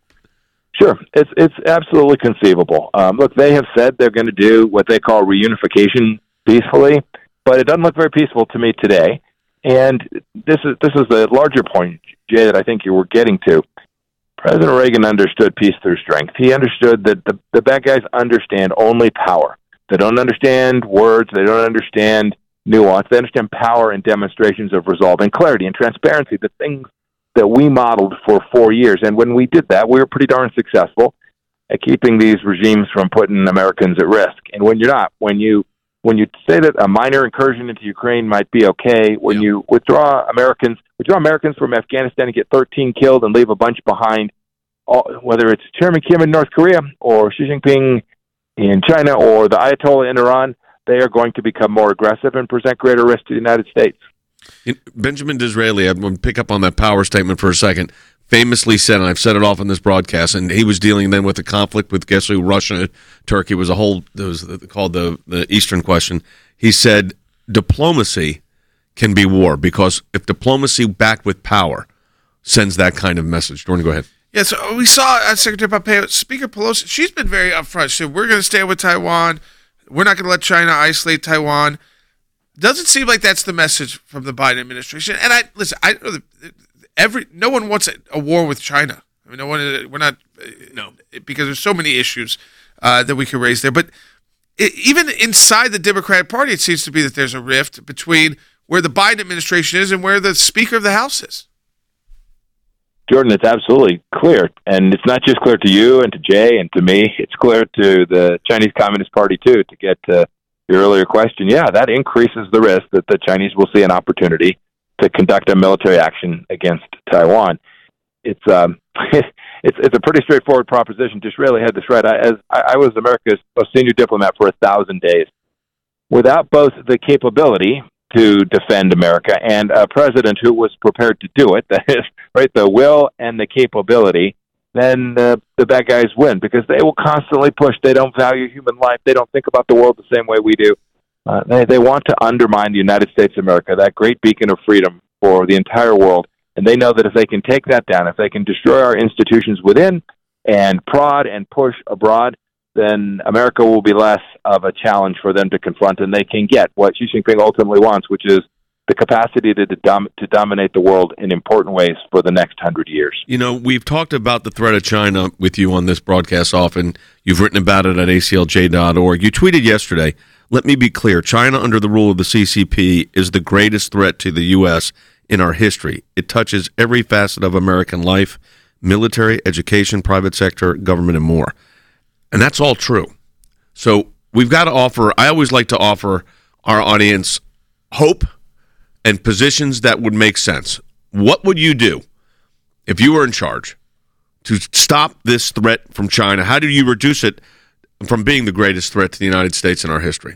It's absolutely conceivable. Look, they have said they're going to do what they call reunification peacefully, but it doesn't look very peaceful to me today. And this is the larger point, Jay, that I think you were getting to. President Reagan understood peace through strength. He understood that the bad guys understand only power. They don't understand words. They don't understand nuance. They understand power and demonstrations of resolve and clarity and transparency, the things that we modeled for 4 years. And when we did that, we were pretty darn successful at keeping these regimes from putting Americans at risk. And when you're not, when you say that a minor incursion into Ukraine might be okay, when you withdraw Americans from Afghanistan and get 13 killed and leave a bunch behind, whether it's Chairman Kim in North Korea or Xi Jinping in China or the Ayatollah in Iran, they are going to become more aggressive and present greater risk to the United States. Benjamin Disraeli, I'm going to pick up on that power statement for a second, famously said, and I've said it often in this broadcast, and he was dealing then with the conflict with, guess who, Russia, Turkey, was called the Eastern question. He said, diplomacy can be war, because if diplomacy backed with power sends that kind of message. Jordan, go ahead. Yeah, so we saw Secretary Pompeo, Speaker Pelosi, she's been very upfront. She said, we're going to stand with Taiwan. We're not going to let China isolate Taiwan. Doesn't seem like that's the message from the Biden administration. And I know that no one wants a war with China. I mean, we're not, because there's so many issues that we could raise there. But even inside the Democratic Party, it seems to be that there's a rift between where the Biden administration is and where the Speaker of the House is. Jordan, it's absolutely clear. And it's not just clear to you and to Jay and to me. It's clear to the Chinese Communist Party, too, to get to your earlier question. Yeah, that increases the risk that the Chinese will see an opportunity to conduct a military action against Taiwan. It's a pretty straightforward proposition. Disraeli had this right. I was America's most senior diplomat for 1,000 days. Without both the capability to defend America and a president who was prepared to do it, that is, right, the will and the capability, then the bad guys win, because they will constantly push. They don't value human life. They don't think about the world the same way we do. They want to undermine the United States of America, that great beacon of freedom for the entire world. And they know that if they can take that down, if they can destroy our institutions within and prod and push abroad, then America will be less of a challenge for them to confront, and they can get what Xi Jinping ultimately wants, which is the capacity to dominate the world in important ways for the next 100 years. You know, we've talked about the threat of China with you on this broadcast often. You've written about it at aclj.org. You tweeted yesterday, let me be clear, China under the rule of the CCP is the greatest threat to the U.S. in our history. It touches every facet of American life, military, education, private sector, government, and more. And that's all true. So we've got to offer, I always like to offer our audience hope and positions that would make sense. What would you do if you were in charge to stop this threat from China? How do you reduce it from being the greatest threat to the United States in our history?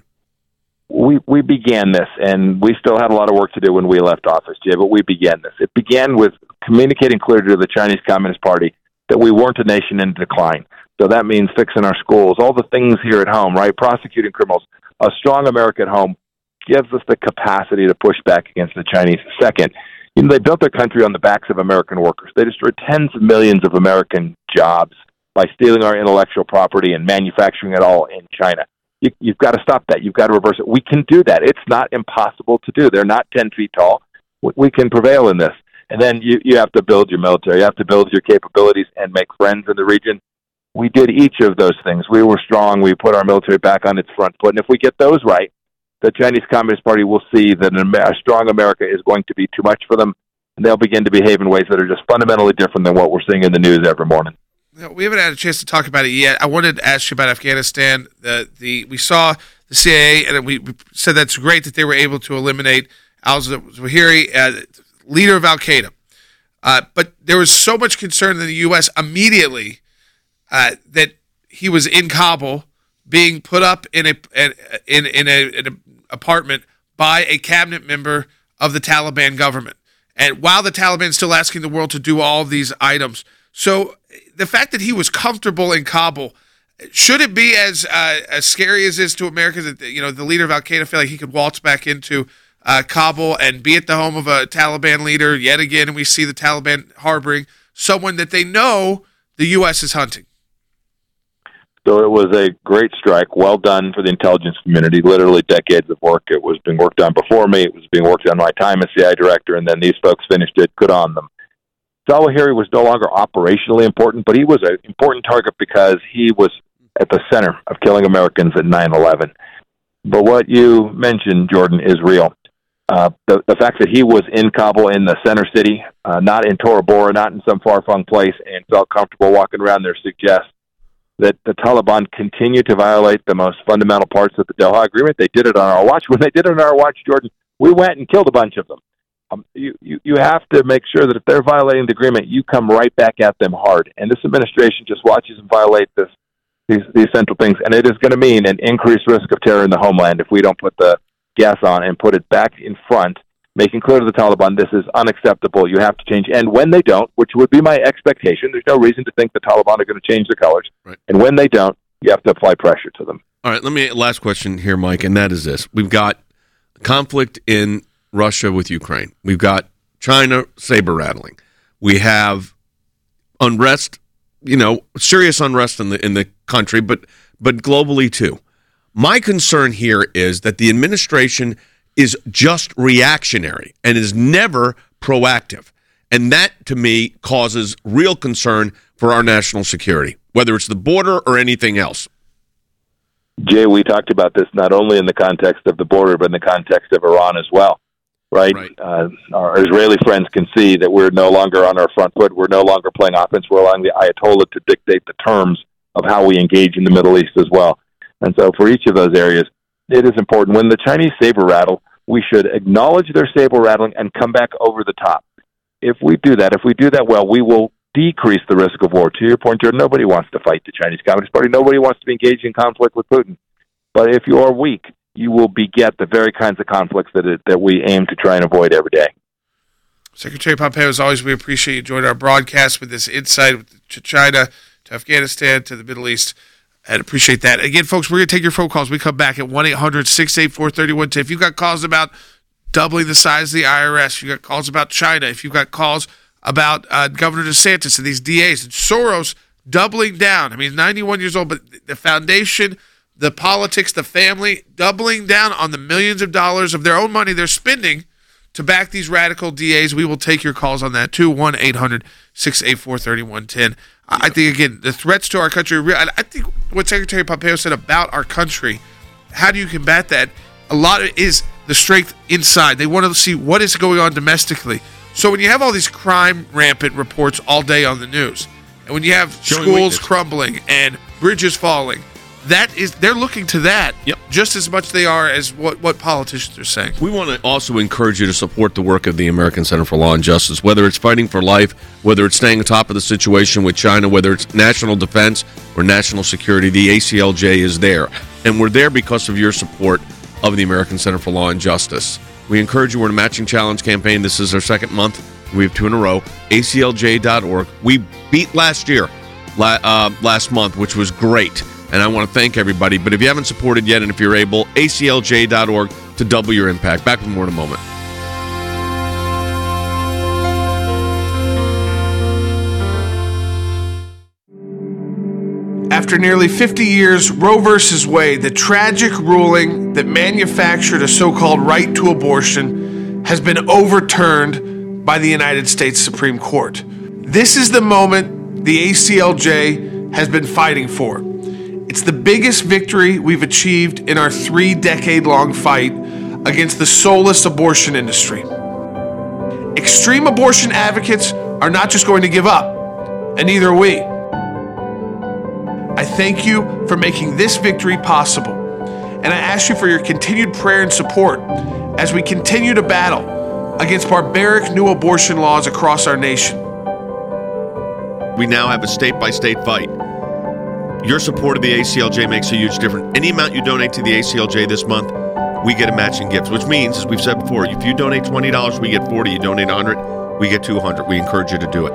We began this, and we still had a lot of work to do when we left office, Jay, but we began this. It began with communicating clearly to the Chinese Communist Party that we weren't a nation in decline. So that means fixing our schools, all the things here at home, right? Prosecuting criminals. A strong America at home gives us the capacity to push back against the Chinese. Second, they built their country on the backs of American workers. They destroyed tens of millions of American jobs by stealing our intellectual property and manufacturing it all in China. You've got to stop that. You've got to reverse it. We can do that. It's not impossible to do. They're not 10 feet tall. We can prevail in this. And then you have to build your military. You have to build your capabilities and make friends in the region. We did each of those things. We were strong. We put our military back on its front foot. And if we get those right, the Chinese Communist Party will see that a strong America is going to be too much for them, and they'll begin to behave in ways that are just fundamentally different than what we're seeing in the news every morning. We haven't had a chance to talk about it yet. I wanted to ask you about Afghanistan. We saw the CIA, and we said that's great that they were able to eliminate al-Zawahiri, leader of al-Qaeda. But there was so much concern in the U.S. immediately that he was in Kabul, being put up in an apartment by a cabinet member of the Taliban government. And while the Taliban is still asking the world to do all of these items. So the fact that he was comfortable in Kabul, should it be as scary as is to America that the leader of al-Qaeda felt like he could waltz back into Kabul and be at the home of a Taliban leader yet again, and we see the Taliban harboring someone that they know the U.S. is hunting? So it was a great strike, well done for the intelligence community, literally decades of work. It was being worked on before me. It was being worked on my time as CIA director, and then these folks finished it. Good on them. Zawahiri was no longer operationally important, but he was an important target because he was at the center of killing Americans at 9/11. But what you mentioned, Jordan, is real. The fact that he was in Kabul, in the center city, not in Tora Bora, not in some far-flung place, and felt comfortable walking around there suggests that the Taliban continue to violate the most fundamental parts of the Doha Agreement. They did it on our watch. When they did it on our watch, Jordan, we went and killed a bunch of them. You have to make sure that if they're violating the agreement, you come right back at them hard. And this administration just watches them violate these central things, and it is going to mean an increased risk of terror in the homeland if we don't put the gas on and put it back in front, making clear to the Taliban this is unacceptable. You have to change. And when they don't, which would be my expectation, there's no reason to think the Taliban are going to change their colors. Right. And when they don't, you have to apply pressure to them. All right, last question here, Mike, and that is this. We've got conflict in Russia with Ukraine. We've got China saber-rattling. We have unrest, serious unrest in the country, but globally too. My concern here is that the administration is just reactionary and is never proactive. And that, to me, causes real concern for our national security, whether it's the border or anything else. Jay, we talked about this not only in the context of the border, but in the context of Iran as well, right? Our Israeli friends can see that we're no longer on our front foot. We're no longer playing offense. We're allowing the Ayatollah to dictate the terms of how we engage in the Middle East as well. And so for each of those areas, it is important. When the Chinese saber rattle, we should acknowledge their saber rattling and come back over the top. If we do that well, we will decrease the risk of war. To your point, Jordan, nobody wants to fight the Chinese Communist Party. Nobody wants to be engaged in conflict with Putin. But if you are weak, you will beget the very kinds of conflicts that we aim to try and avoid every day. Secretary Pompeo, as always, we appreciate you joining our broadcast with this insight to China, to Afghanistan, to the Middle East, and appreciate that. Again, folks, we're going to take your phone calls. We come back at 1-800-684-3110. If you've got calls about doubling the size of the IRS, if you've got calls about China, if you've got calls about Governor DeSantis and these DAs and Soros doubling down. I mean, he's 91 years old, but the foundation, the politics, the family, doubling down on the millions of dollars of their own money they're spending to back these radical DAs. We will take your calls on that too. 1-800-684-3110. I think, again, the threats to our country are real. I think what Secretary Pompeo said about our country, how do you combat that? A lot of it is the strength inside. They want to see what is going on domestically. So when you have all these crime rampant reports all day on the news, and when you have schools crumbling and bridges falling, they're looking to that just as much they are as what politicians are saying. We want to also encourage you to support the work of the American Center for Law and Justice, whether it's fighting for life, whether it's staying on top of the situation with China, whether it's national defense or national security. The ACLJ is there, and we're there because of your support of the American Center for Law and Justice. We encourage you. We're in a matching challenge campaign. This is our second month. We have 2 in a row. ACLJ.org. We beat last month, which was great. And I want to thank everybody. But if you haven't supported yet, and if you're able, ACLJ.org to double your impact. Back with more in a moment. After nearly 50 years, Roe v. Wade, the tragic ruling that manufactured a so-called right to abortion, has been overturned by the United States Supreme Court. This is the moment the ACLJ has been fighting for. It's the biggest victory we've achieved in our 3-decade-long fight against the soulless abortion industry. Extreme abortion advocates are not just going to give up, and neither are we. I thank you for making this victory possible, and I ask you for your continued prayer and support as we continue to battle against barbaric new abortion laws across our nation. We now have a state-by-state fight. Your support of the ACLJ makes a huge difference. Any amount you donate to the ACLJ this month, we get a matching gift, which means, as we've said before, if you donate $20, we get $40. You donate $100, we get $200. We encourage you to do it.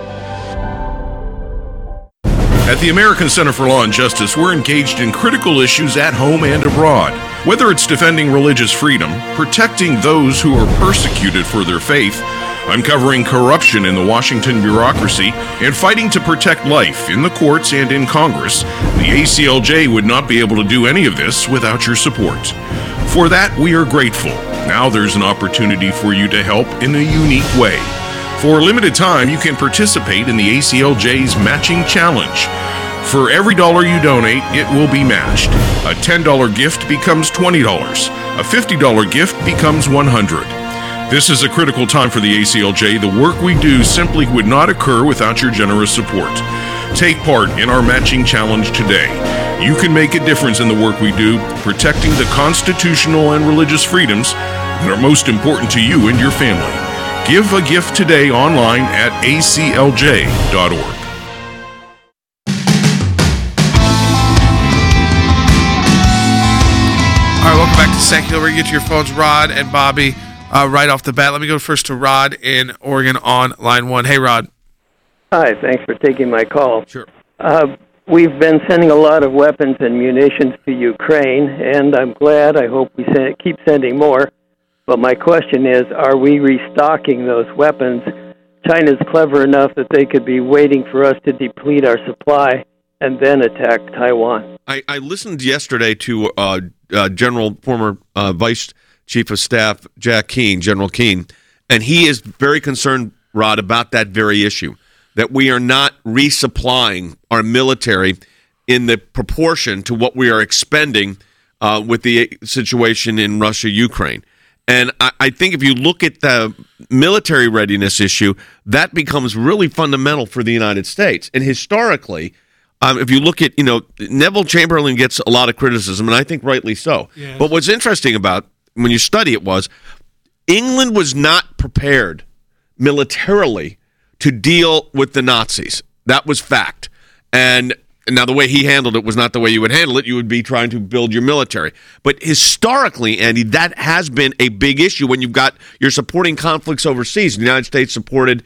At the American Center for Law and Justice, we're engaged in critical issues at home and abroad. Whether it's defending religious freedom, protecting those who are persecuted for their faith, uncovering corruption in the Washington bureaucracy, and fighting to protect life in the courts and in Congress, the ACLJ would not be able to do any of this without your support. For that, we are grateful. Now there's an opportunity for you to help in a unique way. For a limited time, you can participate in the ACLJ's Matching Challenge. For every dollar you donate, it will be matched. A $10 gift becomes $20. A $50 gift becomes $100. This is a critical time for the ACLJ. The work we do simply would not occur without your generous support. Take part in our Matching Challenge today. You can make a difference in the work we do, protecting the constitutional and religious freedoms that are most important to you and your family. Give a gift today online at aclj.org. All right, welcome back to Secular. We're going to get to your phones, Rod and Bobby, right off the bat. Let me go first to Rod in Oregon on line 1. Hey, Rod. Hi, thanks for taking my call. Sure. We've been sending a lot of weapons and munitions to Ukraine, and I'm glad. I hope we keep sending more. But my question is, are we restocking those weapons? China's clever enough that they could be waiting for us to deplete our supply and then attack Taiwan. I listened yesterday to former Vice Chief of Staff Jack Keane, General Keane, and he is very concerned, Rod, about that very issue, that we are not resupplying our military in the proportion to what we are expending with the situation in Russia, Ukraine. And I think if you look at the military readiness issue, that becomes really fundamental for the United States. And historically, if you look at, Neville Chamberlain gets a lot of criticism, and I think rightly so. Yes. But what's interesting about when you study it was England was not prepared militarily to deal with the Nazis. That was fact. And now the way he handled it was not the way you would handle it. You would be trying to build your military. But historically, Andy, that has been a big issue when you're supporting conflicts overseas. The United States supported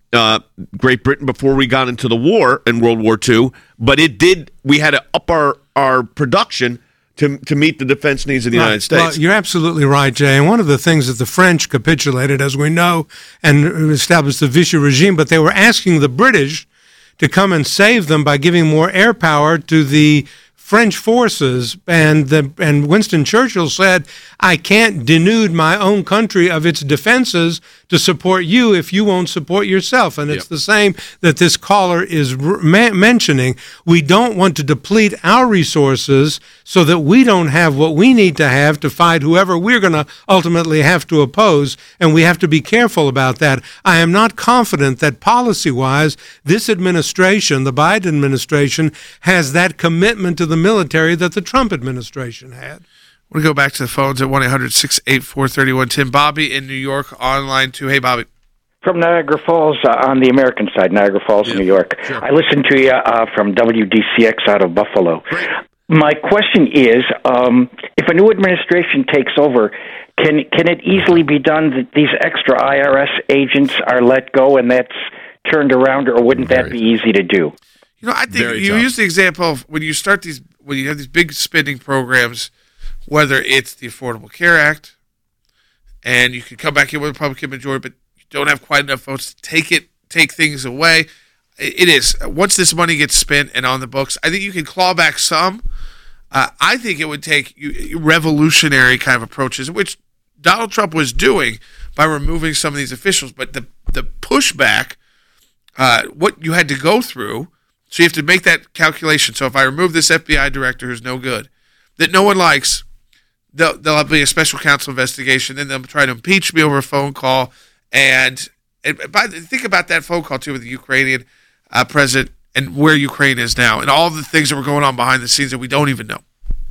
Great Britain before we got into the war in World War II, but we had to up our production to meet the defense needs of the United States. Well, you're absolutely right, Jay. And one of the things that the French capitulated, as we know, and established the Vichy regime, but they were asking the British to come and save them by giving more air power to the French forces, and Winston Churchill said, I can't denude my own country of its defenses to support you if you won't support yourself. And it's the same that this caller is mentioning. We don't want to deplete our resources so that we don't have what we need to have to fight whoever we're going to ultimately have to oppose, and we have to be careful about that. I am not confident that policy-wise, this administration, the Biden administration, has that commitment to the military that the Trump administration had. We'll go back to the phones at 1-800-684-3110. Bobby in New York, online too. Hey, Bobby. From Niagara Falls, on the American side, Niagara Falls, New York. Sure. I listened to you from WDCX out of Buffalo. Great. My question is, if a new administration takes over, can it easily be done that these extra IRS agents are let go and that's turned around, or wouldn't that be easy to do? I think you use the example of when you have these big spending programs, whether it's the Affordable Care Act, and you can come back in with a Republican majority, but you don't have quite enough votes to take things away. It is. Once this money gets spent and on the books, I think you can claw back some. I think it would take revolutionary kind of approaches, which Donald Trump was doing by removing some of these officials. But the pushback, what you had to go through, so you have to make that calculation. So if I remove this FBI director who's no good, that no one likes, there'll be a special counsel investigation, then they'll try to impeach me over a phone call. And think about that phone call, too, with the Ukrainian president and where Ukraine is now and all the things that were going on behind the scenes that we don't even know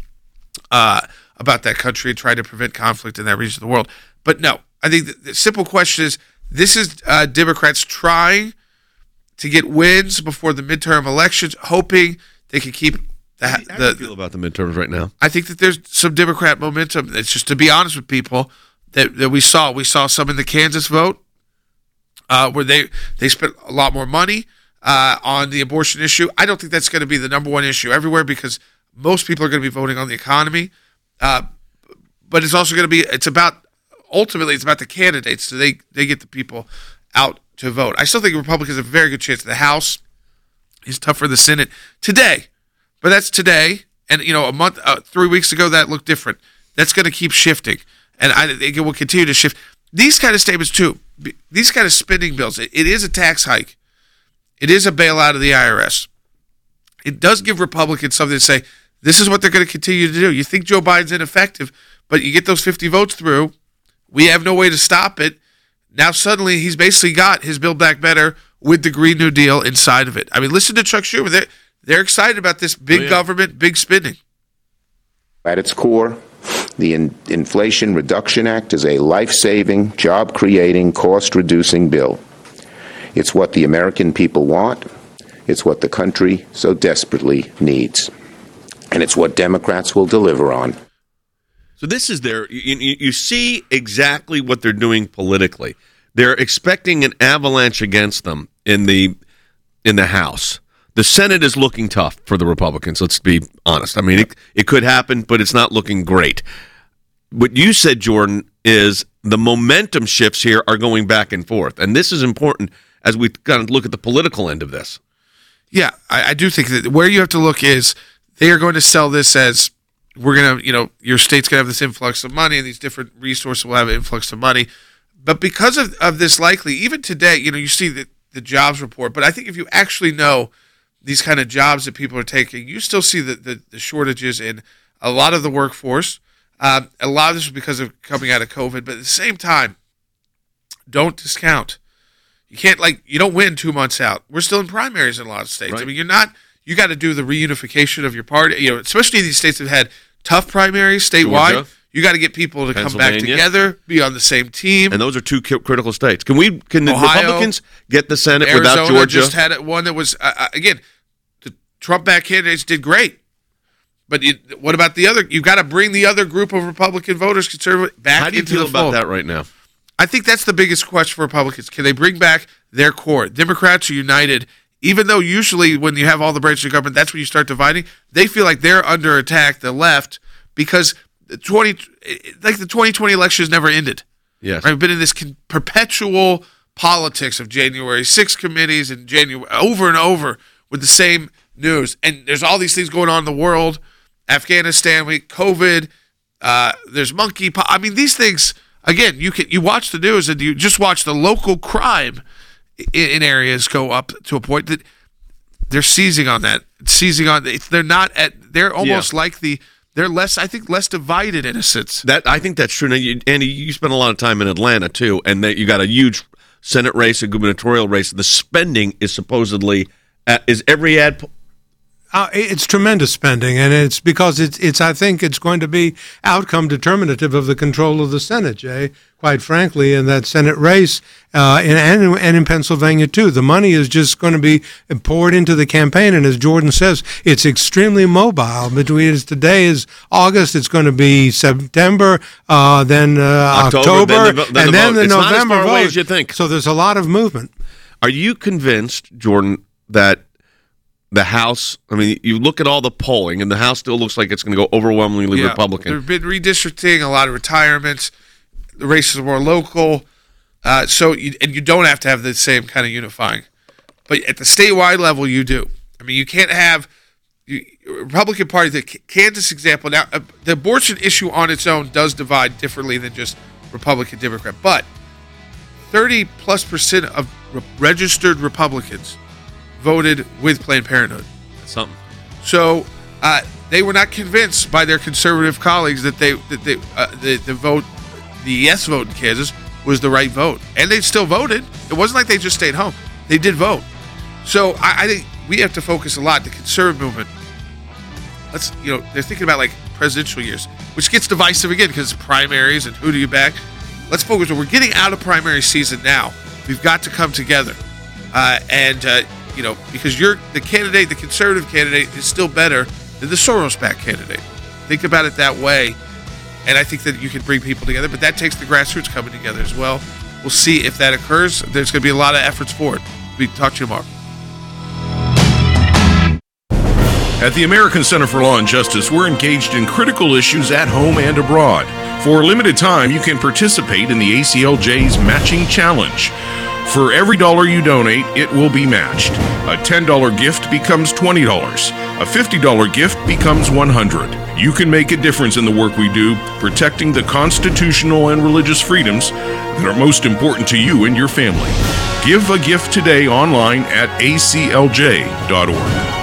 about that country and trying to prevent conflict in that region of the world. But no, I think the simple question is, this is Democrats trying to get wins before the midterm elections, hoping they can keep How do you feel about the midterms right now? I think that there's some Democrat momentum. It's just, to be honest with people, that we saw. We saw some in the Kansas vote where they spent a lot more money on the abortion issue. I don't think that's going to be the number one issue everywhere because most people are going to be voting on the economy. But it's also going to be, ultimately it's about the candidates. So they get the people out to vote. I still think Republicans have a very good chance in the House. It's tough for the Senate today. But that's today, and a month, 3 weeks ago, that looked different. That's going to keep shifting, and I think it will continue to shift. These kind of statements too, these kind of spending bills. It is a tax hike, it is a bailout of the IRS. It does give Republicans something to say. This is what they're going to continue to do. You think Joe Biden's ineffective, but you get those 50 votes through. We have no way to stop it. Now suddenly he's basically got his Build Back Better with the Green New Deal inside of it. I mean, listen to Chuck Schumer. They're excited about this big government, big spending. At its core, The Inflation Reduction Act is a life-saving, job-creating, cost-reducing bill. It's what the American people want. It's what the country so desperately needs. And it's what Democrats will deliver on. So this is you see exactly what they're doing politically. They're expecting an avalanche against them in the House. The Senate is looking tough for the Republicans, let's be honest. I mean, it could happen, but it's not looking great. What you said, Jordan, is the momentum shifts here are going back and forth. And this is important as we kind of look at the political end of this. Yeah, I do think that where you have to look is they are going to sell this as we're going to, your state's going to have this influx of money and these different resources will have an influx of money. But because of this likely, even today, you see the jobs report. But I think if you actually know these kind of jobs that people are taking, you still see the shortages in a lot of the workforce. A lot of this is because of coming out of COVID. But at the same time, don't discount. You can't, you don't win 2 months out. We're still in primaries in a lot of states. Right. I mean, you got to do the reunification of your party, especially these states that have had tough primaries statewide. Georgia. You got to get people to come back together, be on the same team. And those are two critical states. Can the Ohio, Republicans get the Senate Arizona without Georgia? Just had one that was, again, the Trump-backed candidates did great. But what about the other? You've got to bring the other group of Republican voters, conservative, back into the fold. How do you feel about that right now? I think that's the biggest question for Republicans. Can they bring back their core? Democrats are united. Even though usually when you have all the branches of government, that's when you start dividing. They feel like they're under attack, the left, because the 2020 election has never ended. Yes. Right? We've been in this perpetual politics of January 6 committees and January over and over with the same news. And there's all these things going on in the world. Afghanistan, COVID, there's monkeypox. I mean, these things, again, you watch the news and you just watch the local crime in areas go up to a point that they're seizing on that. They're almost like they're less, I think, less divided in a sense. I think that's true. Now, Andy, you spent a lot of time in Atlanta, too, and you got a huge Senate race, a gubernatorial race. The spending is supposedly, is every ad... It's tremendous spending, and it's because it's. I think it's going to be outcome determinative of the control of the Senate, Jay. Quite frankly, in that Senate race, and in Pennsylvania too, the money is just going to be poured into the campaign. And as Jordan says, it's extremely mobile. Between today is August, it's going to be September, then October, and then the November vote. As you think. So there's a lot of movement. Are you convinced, Jordan, that the House, I mean, you look at all the polling, and the House still looks like it's going to go overwhelmingly Republican. There's been redistricting, a lot of retirements. The races are more local. So you don't have to have the same kind of unifying. But at the statewide level, you do. I mean, you can't have Republican Party, the Kansas example. Now, the abortion issue on its own does divide differently than just Republican, Democrat. But 30+% of registered Republicans voted with Planned Parenthood. That's something. So they were not convinced by their conservative colleagues that the yes vote in Kansas was the right vote, and they still voted. It wasn't like they just stayed home; they did vote. So I think we have to focus a lot. The conservative movement. They're thinking about like presidential years, which gets divisive again because primaries and who do you back. Let's focus. We're getting out of primary season now. We've got to come together, because the candidate, the conservative candidate, is still better than the Soros-backed candidate. Think about it that way, and I think that you can bring people together, but that takes the grassroots coming together as well. We'll see if that occurs. There's going to be a lot of efforts for it. We'll talk to you tomorrow. At the American Center for Law and Justice, we're engaged in critical issues at home and abroad. For a limited time, you can participate in the ACLJ's Matching Challenge. For every $1 you donate, it will be matched. A $10 gift becomes $20. A $50 gift becomes $100. You can make a difference in the work we do, protecting the constitutional and religious freedoms that are most important to you and your family. Give a gift today online at aclj.org.